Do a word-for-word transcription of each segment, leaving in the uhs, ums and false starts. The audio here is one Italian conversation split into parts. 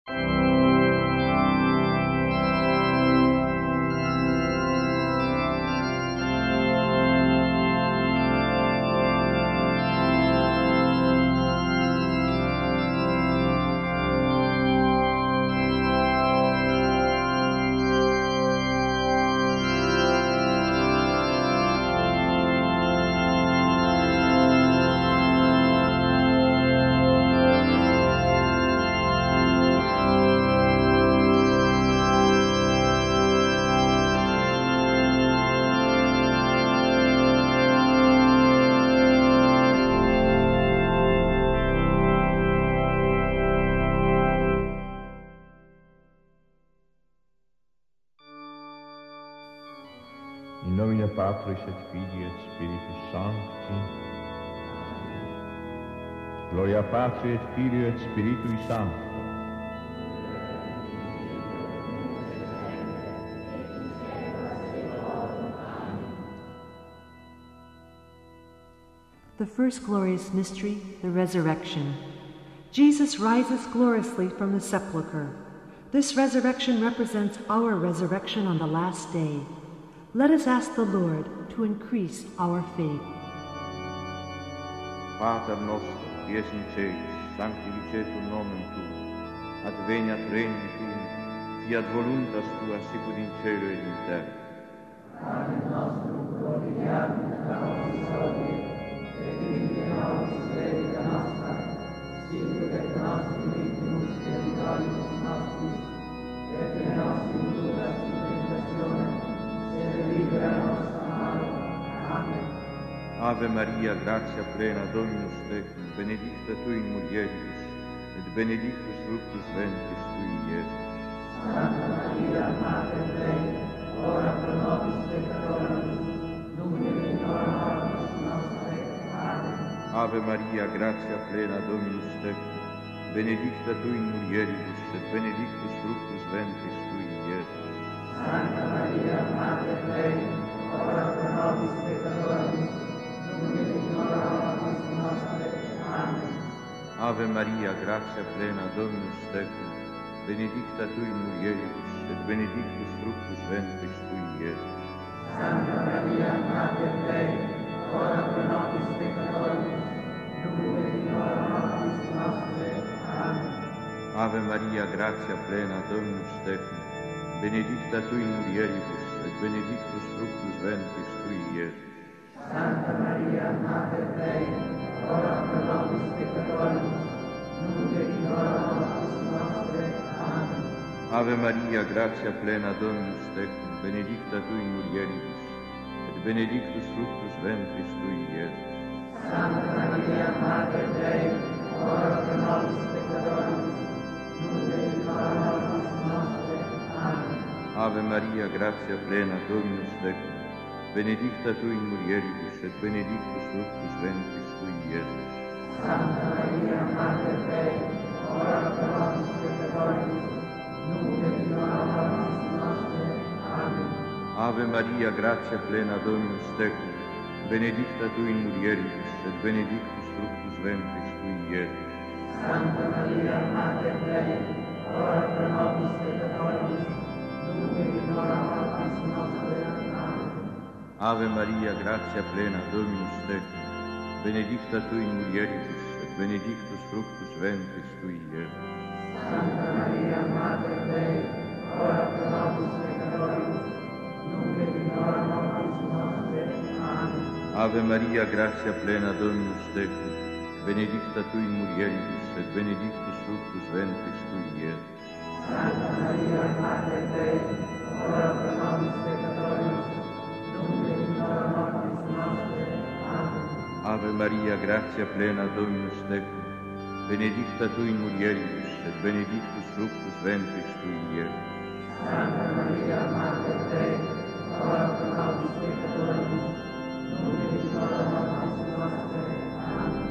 In nomine Patris et Filii et Spiritus Sancti. Gloria Patri et Filii et Spiritui Sancti. The first glorious mystery, the resurrection. Jesus rises gloriously from the sepulchre. This resurrection represents our resurrection on the last day. Let us ask the Lord to increase our faith. Pater nostro, qui es in celis, sanctificetur nomen tuum, adveniat regnum tuum, fiat voluntas tua sicut in cielo et in terra. Panem nostrum quotidianum da nobis hodie, et dimitte nobis debita nostra, sicut et nos dimittimus debitoribus nostris, et ne nos inducas in tentationem, sed libera nos a malo. Amen. Ave Maria, gratia plena, Dominus tecum, benedicta tu in mulieribus, et benedictus fructus ventris tui, Iesus. Santa Maria, Mater Dei, ora pro nobis peccatoribus, nunc et in hora mortis nostrae. Amen. Ave Maria, gratia plena, Dominus tecum, benedicta tu in mulieribus, et benedictus fructus ventris tui, Iesus. Santa Maria, Mater Dei, ora pro nobis peccatoribus, nunc et in hora mortis nostrae. Amen. Ave Maria, gratia plena, Dominus tecum, benedicta tu in mulieribus, et benedictus fructus ventris tui, Iesus. Santa Maria, Mater Dei, ora pro nobis peccatoribus, nunc et in hora mortis nostrae. Amen. Ave Maria, gratia plena, Dominus tecum, benedicta tu in mulieribus, et benedictus fructus ventris tui, Iesus. Santa Maria, Mater Dei, ora pro nobis peccatoribus, nunc et in hora mortis nostrae. Amen. Ave Maria, gratia plena, Dominus tecum, benedicta tu in mulieribus, et benedictus fructus ventris tui, Iesus. Santa Maria, Mater Dei, ora pro nobis peccatoribus, nunc et in hora mortis nostrae. Amen. Ave Maria, gratia plena, Dominus tecum, benedicta tu in mulieribus, et benedictus fructus ventris tui, Iesus. Santa Maria, Mater Dei, ora pro nobis peccatoribus, nunc et in hora mortis nostrae. Amen. Ave Maria, gratia plena, Dominus tecum, benedicta tu in mulieribus, et benedictus fructus ventris tui, Iesus. Santa Maria, Mater Dei, ora pro nobis peccatoribus, nunc et in hora mortis nostrae. Amen. Ave Maria, gratia plena, Dominus tecum, benedicta tu in mulieribus, et benedictus fructus ventris tui, Iesus. Santa Maria, Mater Dei, ora pro nobis peccatoribus, nunc et in hora mortis nostrae. Amen. Ave Maria, gratia plena, Dominus tecum, benedicta tu in mulieribus, et benedictus fructus ventris tui, Iesus. Santa Maria, Mater Dei, ora pro nobis peccatoribus, nunc et in hora mortis nostrae. Amen. Ave Maria, gratia plena, Dominus tecum, benedicta tu in mulieribus, et benedictus fructus ventris tui, Iesus. Santa Maria, Mater Dei, ora pro nobis peccatoribus, nunc et in hora mortis nostrae. Amen.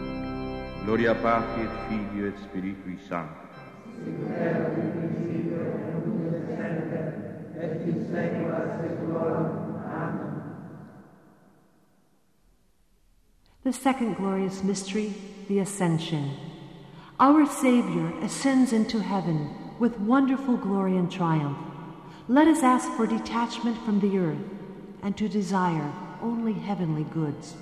Gloria Patri et Filii et Spiritui Sancti. Sicut erat in principio et nunc et semper, et in saecula saeculorum. Amen. The second glorious mystery, the Ascension. Our Savior ascends into heaven with wonderful glory and triumph. Let us ask for detachment from the earth and to desire only heavenly goods.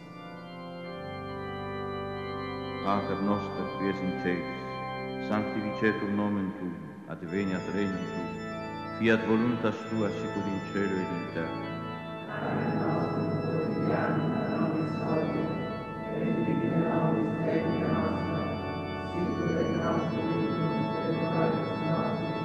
Pater noster, qui es in celis, sanctificetur nomen tuum, adveniat regnum tuum, fiat voluntas tua sicur in cielo ed in terra. Pane nostrum quotidianum da nobis hodie, et dimitte nobis debita nostra, sicur et nostri debitums debitoribus nostris,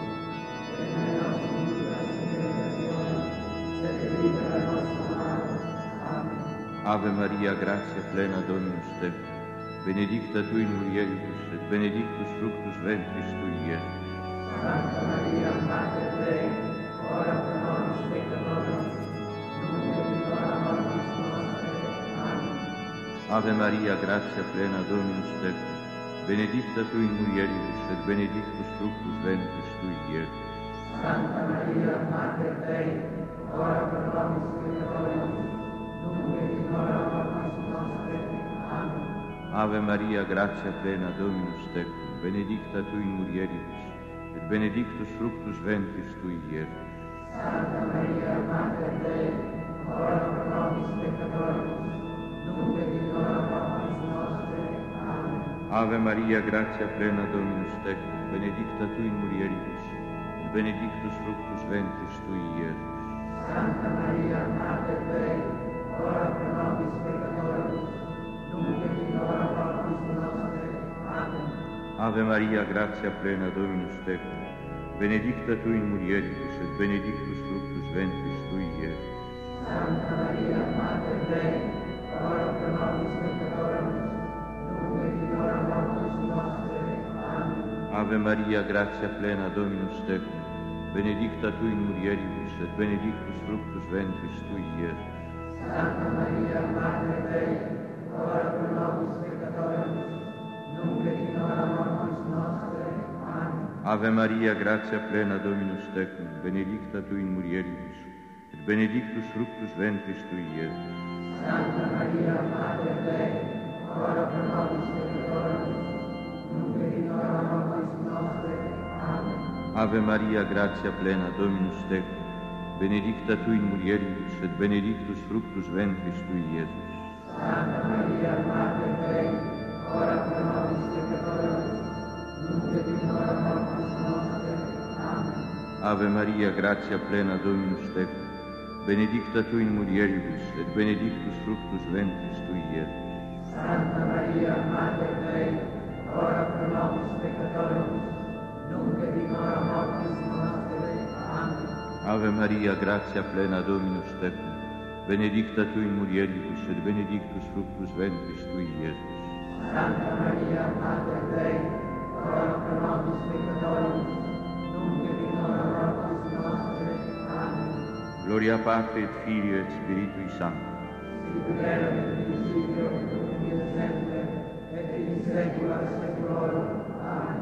et ne nos inducas in tentationem, sed libera nos a malo. Amen. Ave Maria, gratia plena Dominus tecum, benedicta tu in mulieribus, et benedictus fructus ventris tui, Iesus. Santa Maria, Mater Dei, ora pro nobis peccatoribus, nunc et in hora mortis nostre. Amen. Ave Maria, gratia plena Dominus tecum, benedicta tu in mulieribus, et benedictus fructus ventris tui, Iesus. Santa Maria, Mater Dei, ora pro nobis peccatoribus, nunc et in hora mortis nostre. Amen. Ave Maria, gratia plena Dominus tecum, benedicta tu in mulieribus, et benedictus fructus ventris tui, Iesus. Santa Maria, Mater Dei, ora pro nobis peccatoribus, nunc et in hora mortis nostre. Amen. Ave Maria, gratia plena Dominus tecum, benedicta tu in mulieribus, et benedictus fructus ventris tui, Iesus. Santa Maria, Mater Dei, ora pro nobis peccatoribus, nunc et in hora mortis nostre. Amen. Ave Maria, gratia plena Dominus tecum, benedicta tu in mulieribus, et benedictus fructus ventris tui, Iesus. Santa Maria, Mater Dei, ora pro nobis peccatoribus, nunc et in hora mortis nostre. Amen. Ave Maria, gratia plena Dominus tecum, benedicta tu in mulieribus, et benedictus fructus ventris tui, Iesus. Santa Maria, Mater Dei, ora pro nobis peccatoribus, nunc et in hora mortis nostre. Amen. Ave Maria, gratia plena Dominus tecum, benedicta tu in mulieribus, et benedictus fructus ventris tui, Iesus. Santa Maria, Mater Dei, ora pro nobis peccatoribus, nunc et in hora mortis nostre. Amen. Ave Maria, gratia plena Dominus tecum, benedicta tu in mulieribus, et benedictus fructus ventris tui, Iesus. Santa Maria, Mater Dei, ora pro nobis peccatoribus, nunc et in hora mortis nostre. Amen. Ave Maria, gratia plena Dominus tecum, benedicta tu in mulieribus, et benedictus fructus ventris tui, Iesus. Santa Maria, Mater Dei, ora pro nobis peccatoribus, nunc et in hora mortis nostre. Amen. Ave Maria, gratia plena Dominus tecum, benedicta tu in mulieribus, et benedictus fructus ventris tui, Iesus. Santa Maria, Mater Dei, ora pro nobis peccatoribus, nunc et in hora mortis nostre. Amen. Gloria Patri et Filio et Spiritui Sancto. Sicut erat in principio et nunc et semper, et in saecula saeculorum. Amen.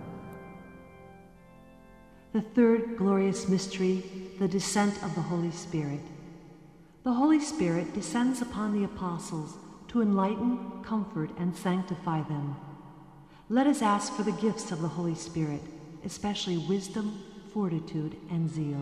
The third glorious mystery, the descent of the Holy Spirit. The Holy Spirit descends upon the apostles to enlighten, comfort, and sanctify them. Let us ask for the gifts of the Holy Spirit, especially wisdom, fortitude, and zeal.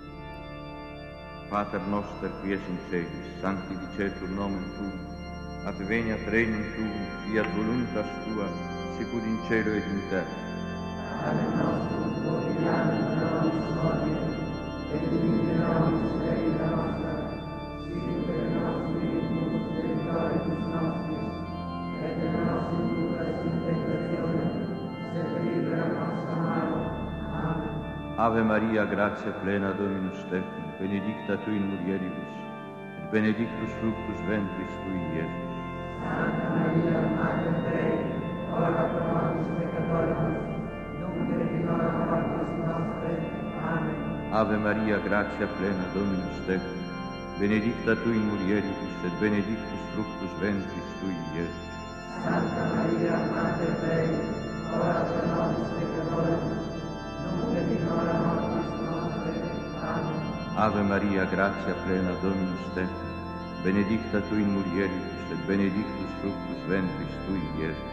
Pater noster, qui es in celis, sanctificetur nomen tuum, adveniat regnum tuum, fiat voluntas tua, sicur in cielo ed in terra. Pane nostrum quotidianum da nobis hodie, et dimitte nobis debita nostra, sicur et nos dimittibus debitoribus nostris, et ne nos inducas in tentationem, sed libera nos a malo. Amen. Ave Maria, gratia plena Dominus tecum, benedicta tu in mulieribus, et benedictus fructus ventris tui, Iesus. Santa Maria, Mater Dei, ora pro nobis peccatoribus, nunc et in hora mortis nostre. Amen. Ave Maria, gratia plena Dominus tecum, benedicta tu in mulieribus, et benedictus fructus ventris tui, Iesus. Santa Maria, Mater Dei, ora pro nobis peccatoribus, nunc et in hora mortis nostre. Amen. Ave Maria, gratia plena Dominus tecum, benedicta tu in mulieribus, et benedictus fructus ventris tui, Iesus.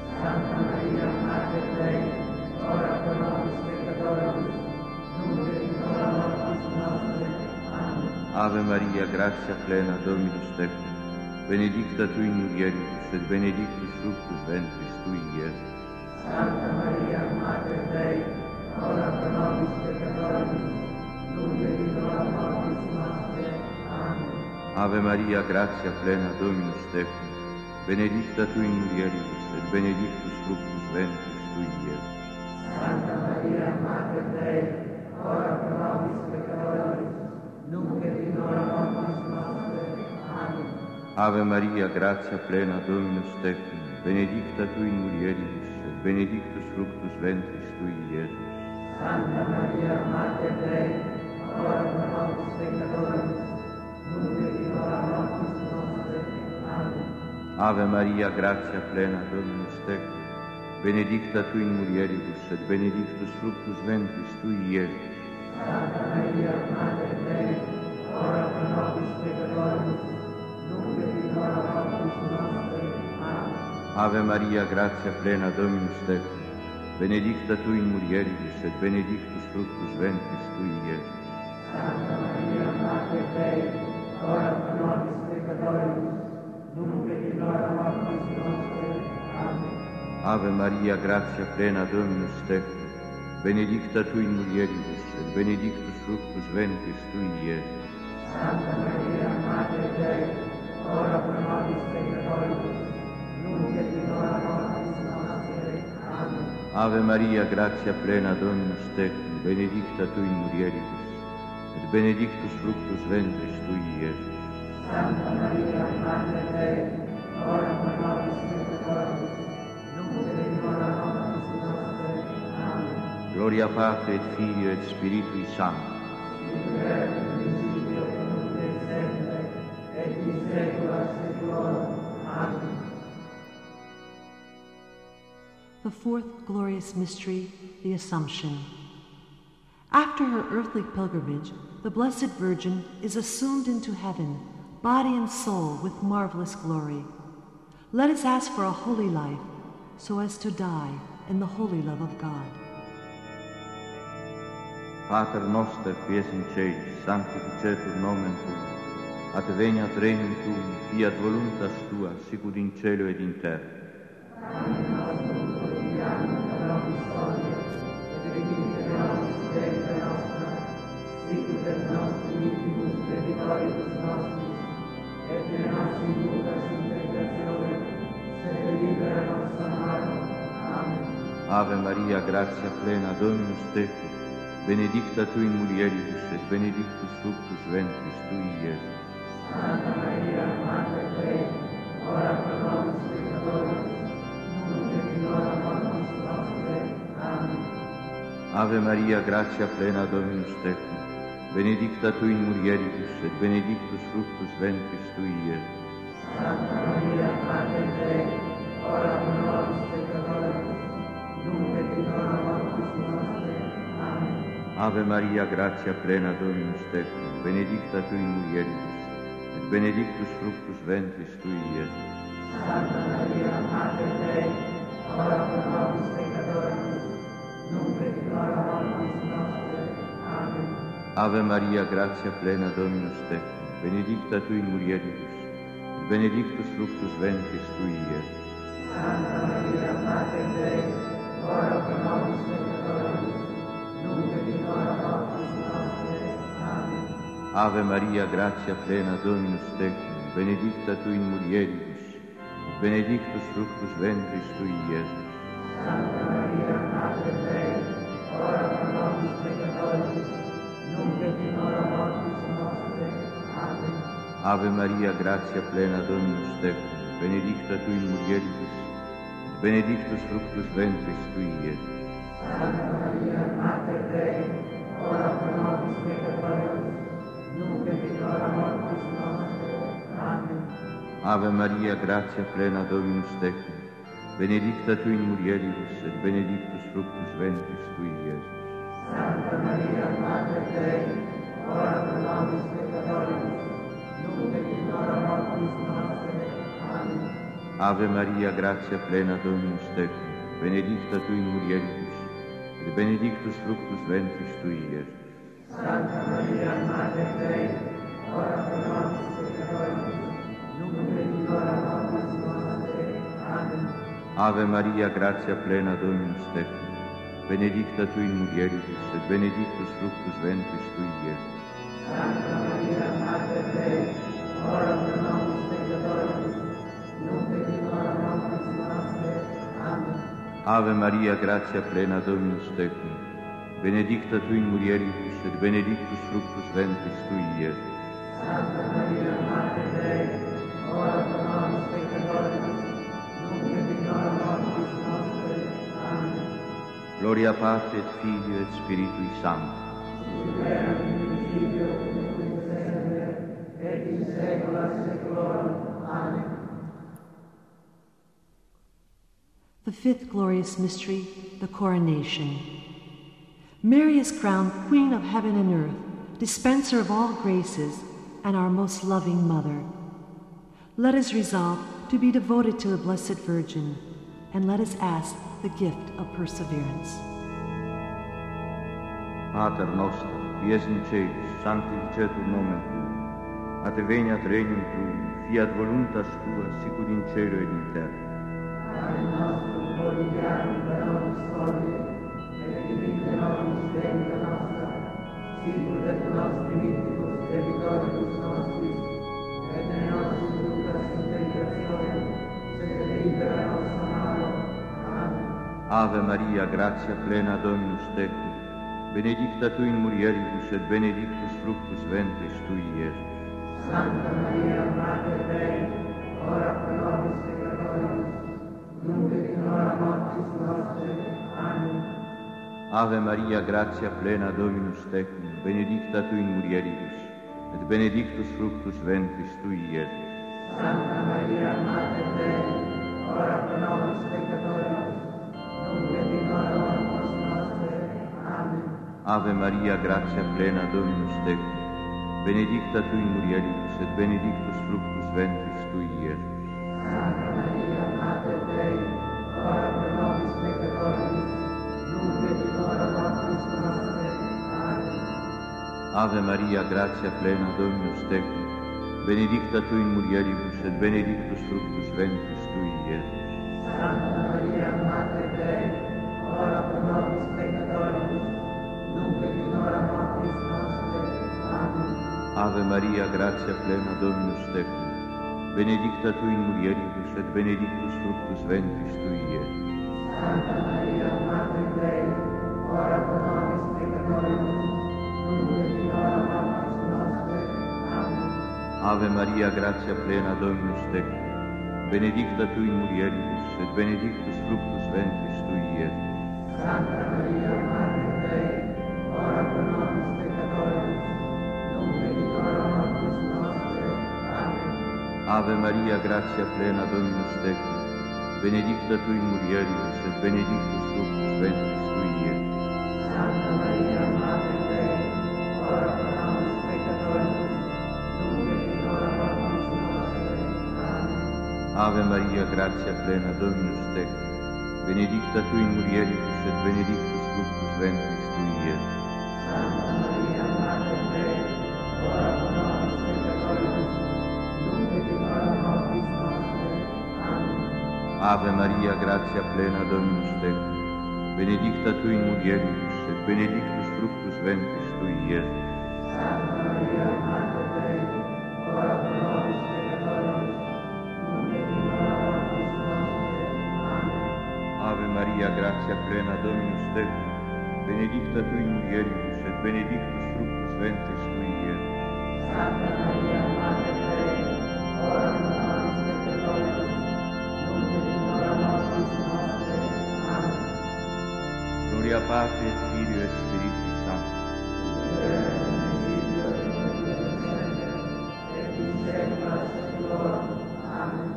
Santa Maria, Mater Dei, ora pro nobis peccatoribus, nunc et in hora mortis nostre. Amen. Ave Maria, gratia plena, Dominus tecum, benedicta tui in mulieribus, et benedictus fructus ventris tui, Iesus. Santa Maria, Mater Dei, ora pro nobis peccatoribus, nunc et in hora mortis nostre. Amen. Ave Maria, gratia plena, Dominus tecum, benedicta tui in mulieribus, et benedictus fructus ventris tui, Iesus. Santa Maria, Mater Dei, ora pro nobis peccatoribus, nunc et in hora mortis nostre. Amen. Ave Maria, gratia plena, Dominus tecum, benedicta tui in mulieribus, et benedictus fructus ventris tui, Iesus. Santa Maria, Mater Dei, ora pro nobis peccatoribus, nunc et in hora mortis nostre. Amen. Ave Maria, gratia plena, Dominus tecum, benedicta tui in mulieribus, et benedictus fructus ventris tui, Iesus. Santa Maria, Mater Dei, ora pro nobis peccatoribus, nunc et in hora mortis nostre. Amen. Ave Maria, gratia plena, Dominus tecum, benedicta tui in mulieribus, et benedictus fructus ventris tui, Iesus. Santa Maria, Mater Dei, ora pro nobis peccatoribus, nunc et in hora mortis nostre. Amen. Ave Maria, gratia plena, Dominus tecum, benedicta tui in mulieribus, et benedictus fructus ventris tui, Iesus. Santa Maria, Mater Dei, ora pro nobis peccatoribus, nunc et in hora mortis nostre. Amen. Ave Maria, gratia plena, Dominus tecum, benedicta tui in mulieribus, et benedictus fructus ventris tui, Iesus. Santa Maria, Mater Dei, ora pro nobis peccatoribus, nunc et in hora mortis nostre. Amen. Gloria Patri et Filio et Spiritui Sancto. Sicut erat in principio et nunc et semper, et in saecula saeculorum. Amen. The fourth glorious mystery, the Assumption. After her earthly pilgrimage, the Blessed Virgin is assumed into heaven, body and soul, with marvelous glory. Let us ask for a holy life, so as to die in the holy love of God. Pater noster, qui es in celis, sanctificetur nomen tuum, adveniat regnum tuum, fiat voluntas tua, sicut in cielo ed in terra. Panem nostrum quotidianum da nobis hodie, et dimitte nobis debita nostra, sicut et nos dimittibus debitoribus nostris, et ne nos inducas in tentationem, sed libera nos a malo. Amen. Ave Maria, gratia plena, Dominus tecum, benedicta tui in mulieribus, et benedictus fructus ventris tui, Iesus. Santa Maria, Mater Dei, ora pro nobis peccatoribus, nunc et in hora mortis nostre. Amen. Ave Maria, gratia plena, Dominus tecum, benedicta tui in mulieribus, et benedictus fructus ventris tui, Iesus. Santa Maria, Mater Dei, ora pro nobis peccatoribus, nunc et in hora mortis nostre. Amen. Ave Maria, gratia plena, Dominus tecum, benedicta tui in mulieribus, et benedictus fructus ventris tui, Iesus. Santa Maria, Mater Dei, ora pro nobis peccatoribus, nunc et in hora mortis nostre. Amen. Ave Maria, gratia plena, Dominus tecum, benedicta tui in mulieribus, et benedictus fructus ventris tui, Iesus. Santa Maria, Mater Dei, ora pro nobis peccatoribus, nunc et in hora mortis nostre. Amen. Ave Maria, gratia plena, Dominus tecum, benedicta tui in mulieribus, et benedictus fructus ventris tui, Iesus. Santa Maria, Mater Dei, ora pro nobis peccatoribus, nunc et in hora mortis nostre. Amen. Ave Maria, gratia plena, Dominus tecum, benedicta tui in mulieribus, et benedictus fructus ventris tui, Iesus. Santa Maria, Mater Dei, ora pro nobis peccatoribus, nunc et in hora mortis nostre. Amen. Ave Maria, gratia plena, Dominus tecum, benedicta tui in mulieribus, et benedictus fructus ventris tui, Iesus. Santa Maria, Mater Dei, ora pro nobis peccatoribus, nunc et in hora mortis nostre. Amen. Ave Maria, gratia plena, Dominus tecum, benedicta tu in mulieribus, et benedictus fructus ventris tui, Iesus. Santa Maria, Mater Dei, ora pro nobis peccatoribus, nunc et in hora mortis nostre. Amen. Ave Maria, gratia plena, Dominus tecum, benedicta tu in mulieribus, et benedictus fructus ventris tui, Iesus. Santa Maria, Mater Dei, ora pro nobis peccatoribus, nunc et in hora mortis nostre. Amen. Ave Maria, gratia plena, Dominus tecum, benedicta tu in mulieribus, et benedictus fructus ventris tui, Iesus. Santa Maria, Mater Dei, ora pro nobis peccatoribus, nunc et in hora mortis nostre. Amen. Gloria Patri et Filio et Spiritui Sancto. Sic erat in principio, nunc et semper, et in saecula saeculorum. Amen. The fifth glorious mystery, the coronation. Mary is crowned Queen of heaven and earth, dispenser of all graces, and our most loving Mother. Let us resolve to be devoted to the Blessed Virgin, and let us ask the gift of perseverance. Pater noster, qui es in celis, sanctificetur nomen tuum, adveniat regnum tuum, fiat voluntas tua, sicur in cielo ed in terra. Pane nostrum quotidianum da nobis hodie, et dimitte nobis debita nostra, sicur et nos dimittibus debitoribus nostris, et ne nos inducas in tentationem, sed libera nos a malo. Amen. Ave Maria, gratia plena, Dominus tecum, benedicta tu in mulieribus, et benedictus fructus ventris tui, Iesus. Santa Maria, Mater Dei, ora pro nobis peccatoribus, nunc et in hora mortis nostre. Amen. Ave Maria, gratia plena, Dominus tecum, benedicta tu in mulieribus, et benedictus fructus ventris tui, Iesus. Santa Maria, Mater Dei, ora pro nobis peccatoribus, nunc et in hora mortis nostre. Amen. Ave Maria, gratia plena, Dominus tecum, benedicta tu in mulieribus, et benedictus fructus ventris tui, Iesus. Santa Maria, Mater Dei, ora pro nobis peccatoribus, nunc et in hora mortis nostre. Amen. Ave Maria, gratia plena, Dominus tecum, benedicta tu in mulieribus, et benedictus fructus ventris tui, Iesus. Santa Maria, Mater Dei, ora pro nobis peccatoribus, nunc et in hora mortis nostre. Amen. Ave Maria, gratia plena, Dominus tecum, benedicta tu in mulieribus, et benedictus fructus ventris tui, Iesus. Santa Maria, Mater Dei, ora pro nobis peccatoribus, nunc et in hora mortis nostre. Amen. Ave Maria, gratia plena, Dominus tecum, benedicta tu in mulieribus, et benedictus fructus ventris tui, Iesus. Santa Maria, Mater Dei, ora pro nobis peccatoribus, nunc et in hora mortis nostre. Amen. Ave Maria, gratia plena, Dominus tecum, benedicta tu in mulieribus, et benedictus fructus ventris tui, Iesus. Santa Maria, Mater Dei, ora pro nobis peccatoribus, nunc et in hora mortis nostre. Amen. Ave Maria, gratia plena, Dominus tecum, benedicta tu in mulieribus, et benedictus fructus ventris tui, Iesus. Santa Maria, Mater Dei, ora pro nobis peccatoribus, nunc et in hora mortis nostre. Amen. Ave Maria, gratia plena, Dominus tecum, benedicta tu in mulieribus, et benedictus fructus ventris tui, Iesus. Santa Maria, Mater Dei, ora pro nobis peccatoribus, nunc et in hora mortis nostre. Amen. Ave Maria, gratia plena, Dominus tecum, benedicta tu in mulieribus, et benedictus fructus ventris tui, Iesus. Santa Maria, Mater Dei, ora pro nobis peccatoribus, nunc et in hora mortis nostre. Amen. Gloria Patri et Filio et Spiritui Sancto. Erat in principio, nunc et in semper, et in saecula saeculorum. Amen.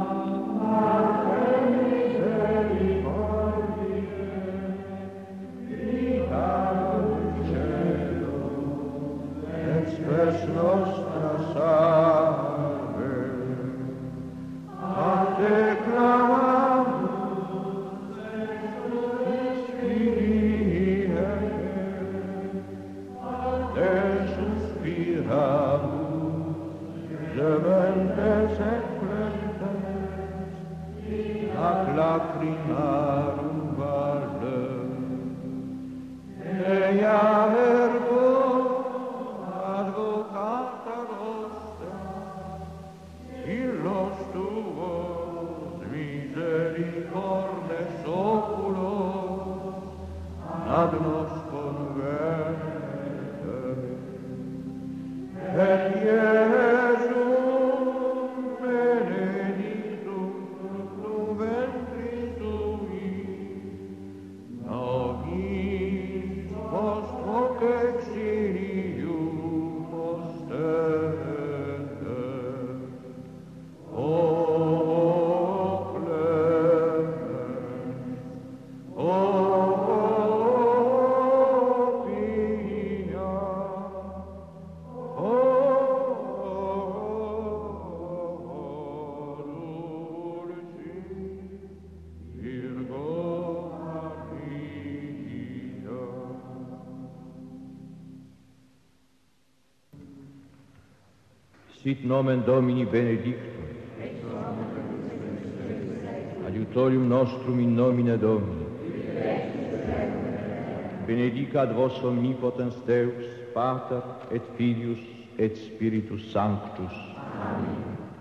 Salve, Sit nomen Domini benedictum, aiutorium nostrum in nomine Domini, benedicat vos omnipotens Deus, Pater et Filius et Spiritus Sanctus. Amen.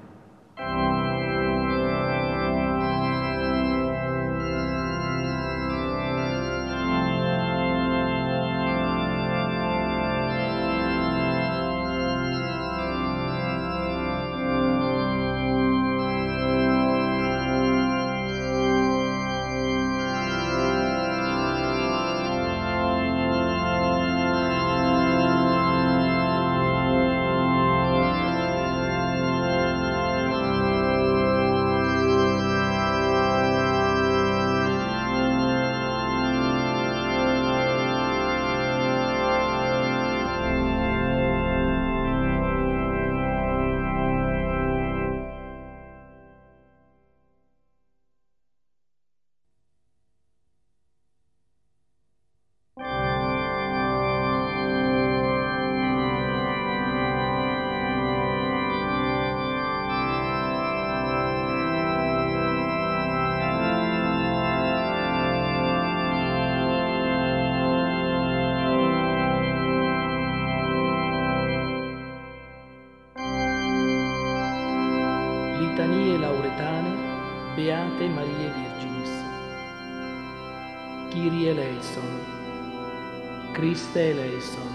Litanie lauretane, Beate Marie Virginis. Kyrie eleison, Christe eleison,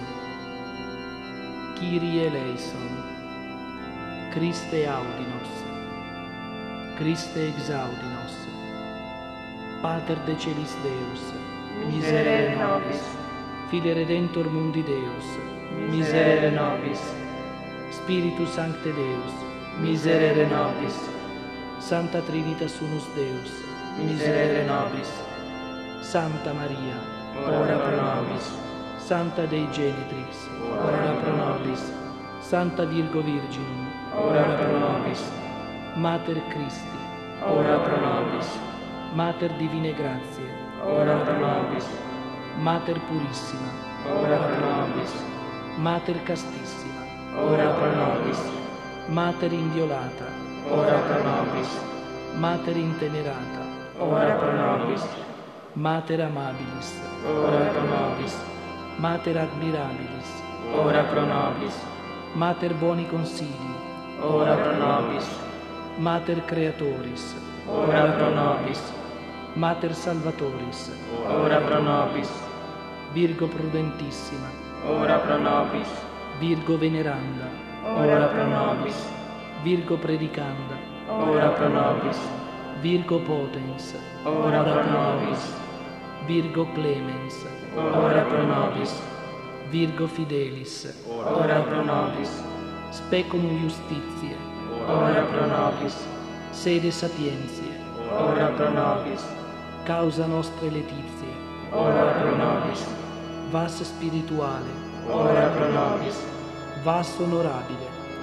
Kyrie eleison, Christe audinos, Christe exaudinos, Pater de celis Deus, miserere nobis, Fide Redentor mundi Deus, miserere nobis, Spiritus Sancte Deus, miserere nobis, Santa Trinitas Unus Deus, miserere nobis, Santa Maria, ora pro nobis, Santa Dei Genitrix, ora pro nobis, Santa Virgo Virginum, ora pro nobis, Mater Christi, ora pro nobis, Mater Divine Grazie, ora pro nobis, Mater Purissima, ora pro nobis, Mater Castissima, ora pro nobis, Mater Inviolata, ora pro nobis, Mater Intenerata, ora pro nobis, Mater Amabilis, ora pro nobis, Mater Admirabilis, ora pro nobis, Mater Boni Consigli, ora pro nobis, Mater Creatoris, ora pro nobis, Mater Salvatoris, ora pro nobis, Virgo Prudentissima, ora pro nobis, Virgo Veneranda, ora pro nobis, Virgo Predicanda, ora pro nobis, Virgo Potens, ora pro nobis, Virgo Clemens, ora pro nobis, Virgo Fidelis, ora pro nobis, Specum Justitiae, ora pro nobis, Sede Sapientiae, ora pro nobis, Causa Nostre Laetitiae, ora pro nobis, Vas Spirituale, ora pro nobis, Vas Onorabile,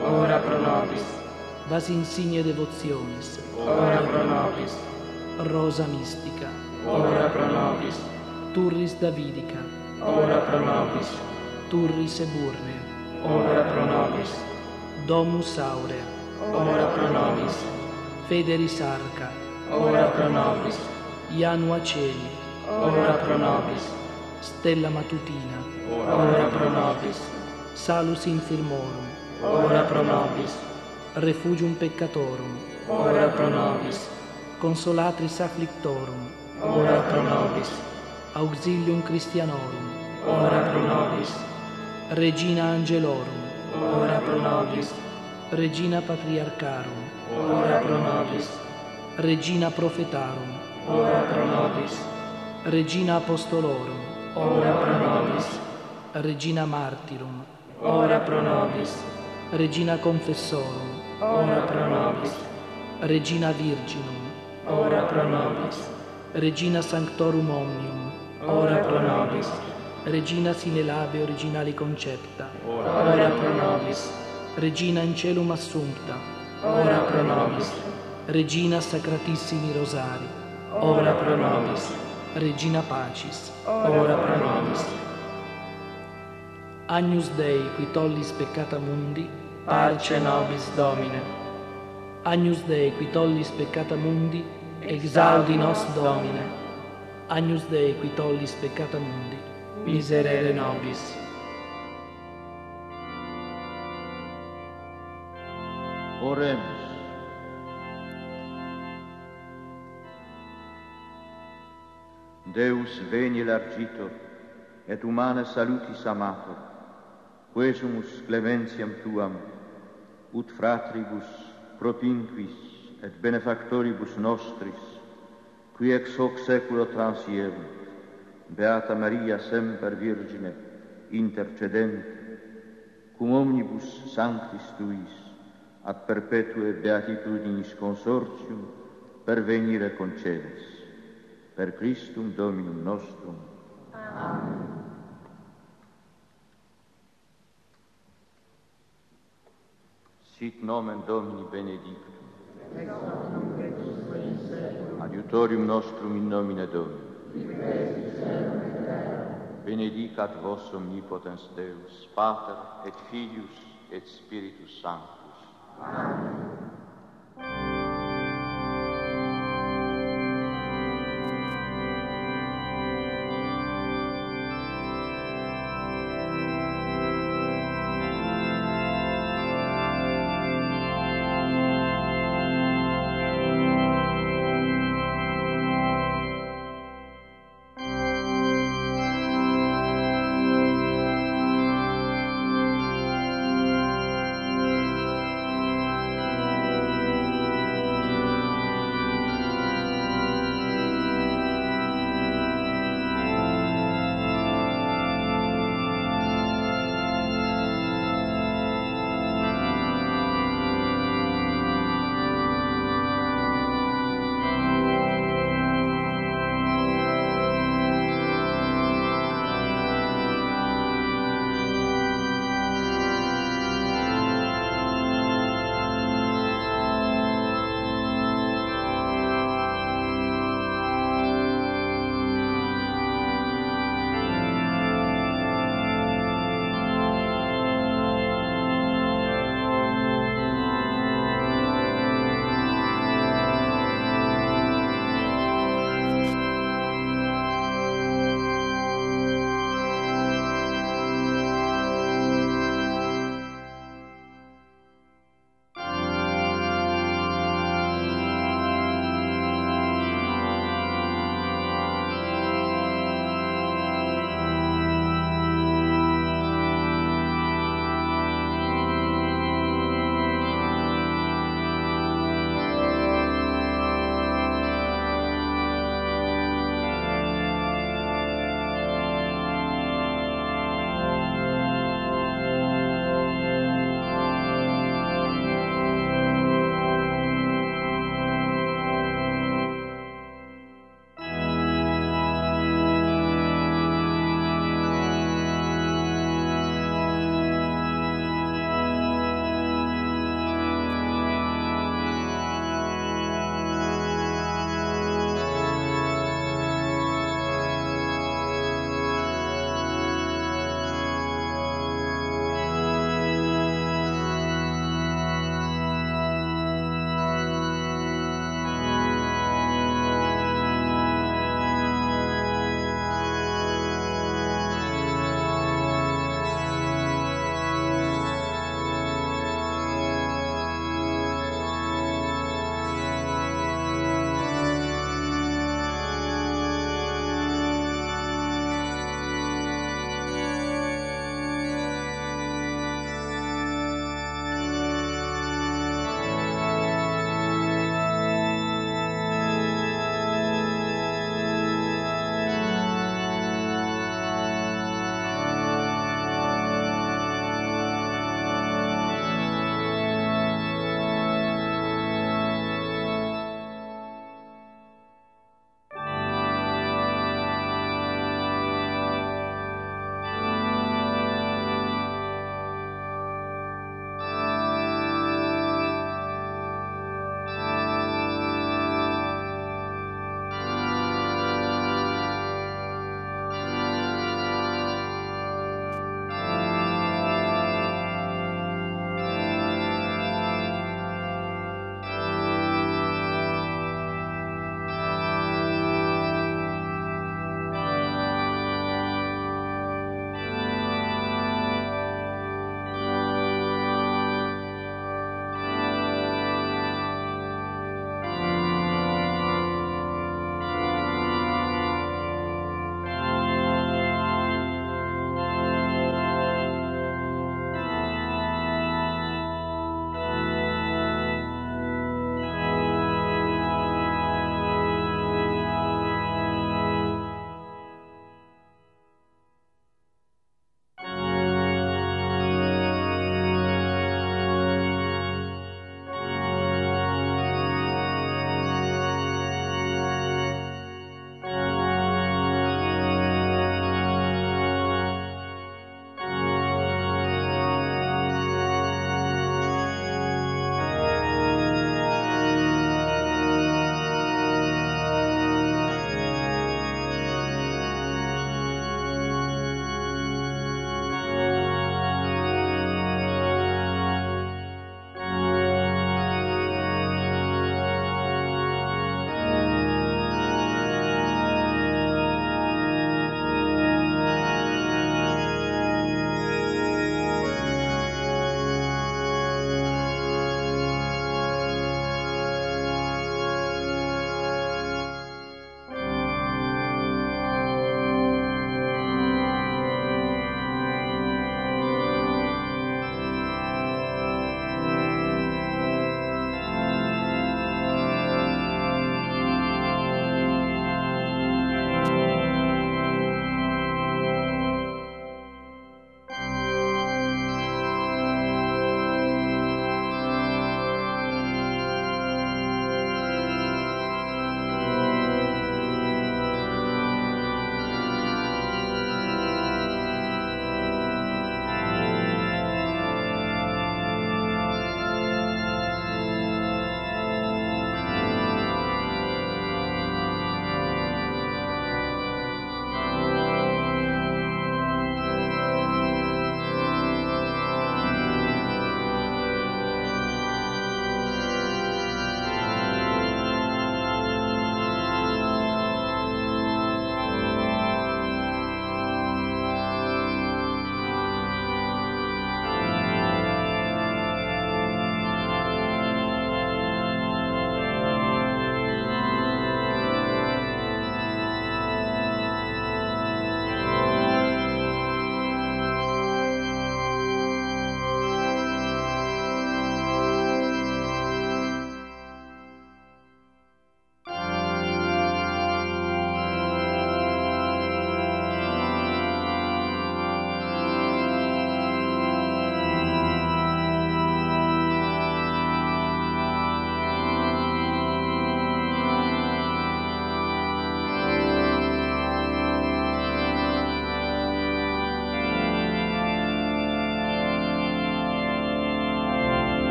ora pro nobis. Vas insigne devotionis, ora pro nobis. Rosa mystica, ora pro nobis. Turris Davidica, ora pro nobis. Turris Eburnea, ora pro nobis. Domus Aurea, ora pro nobis. Federis Arca, ora pro nobis. Janua Celi, ora pro nobis. Stella Matutina, ora pro nobis. Salus Infirmorum, ora pro nobis. Refugium Peccatorum, ora pro nobis. Consolatris Afflictorum, ora pro nobis. Auxilium Christianorum, ora pro nobis. Regina Angelorum, ora pro nobis. Regina Patriarcharum, ora pro nobis. Regina Prophetarum, ora pro nobis. Regina Apostolorum, ora pro nobis. Regina Martyrum, ora pro nobis. Regina Confessorum, ora pro nobis. Regina Virginum, ora pro nobis. Regina Sanctorum Omnium, ora pro nobis. Regina sine labeo originali concepta, ora pro nobis. Regina in celum assumpta, ora pro nobis. Regina Sacratissimi Rosari, ora pro nobis. Regina Pacis, ora pro nobis. Agnus Dei, qui tollis peccata mundi, parce nobis Domine. Agnus Dei, qui tollis peccata mundi, exaudi nos Domine. Agnus Dei, qui tollis peccata mundi, miserere nobis. Oremus. Deus veni largitor, et humana salutis amator, quesumus clementiam tuam, ut fratribus propinquis et benefactoribus nostris, qui ex hoc seculo transierunt, Beata Maria semper Virgine, intercedent, cum omnibus sanctis tuis, ad perpetue beatitudinis consortium, pervenire concedes. Per Christum Dominum nostrum. Amen. Sit nomen Domini benedictum. Adiutorium nostrum in nomine Domini. Benedicat vos omnipotens Deus, Pater et Filius et Spiritus Sanctus. Amen.